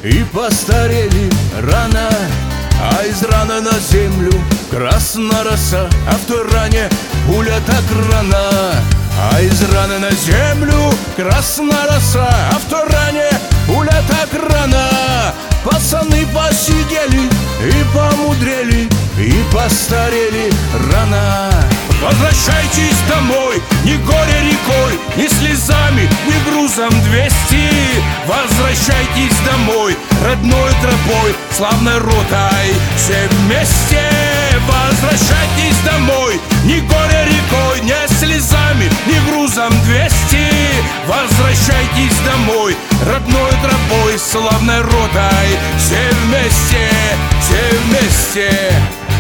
и постарели рано, а из раны на землю красная роса, а в той ране пуля так рана. А из раны на землю красная роса, а в той ране пуля так рана. Пацаны посидели и помудрели, и постарели рано. Возвращайтесь домой, ни горе рекой, ни слезами, ни грузом 200. Возвращайтесь домой, родной тропой, славной ротой, все вместе. Возвращайтесь домой, ни горе рекой, ни слезами, ни грузом 200. Возвращайтесь домой, родной тропой, славной ротой, все вместе, все вместе.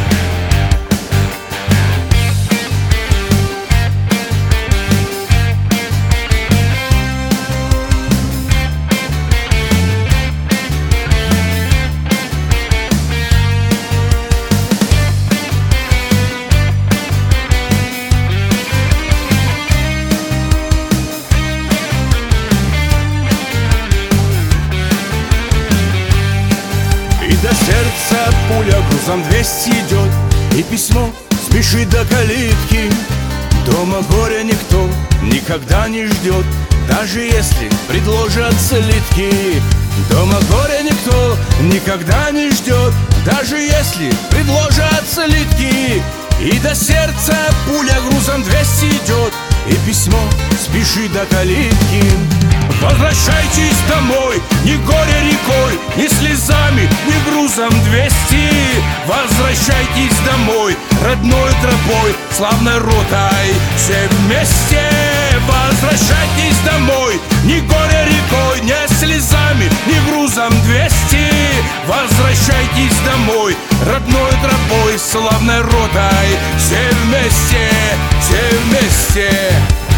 До сердца пуля грузом 200 идет, и письмо спешит до калитки. Дома горя никто никогда не ждет, даже если предложат слитки. Дома горя никто никогда не ждет, даже если предложат слитки. И до сердца пуля грузом 200 идет, и письмо спешит до калитки. Возвращайтесь домой, ни горе рекой, ни слезами, ни грузом 200. Возвращайтесь домой, родной тропой, славной ротой, все вместе. Возвращайтесь домой, ни горе рекой, ни слезами, ни грузом 200. Возвращайтесь домой, родной тропой, славной ротой, все вместе, все вместе.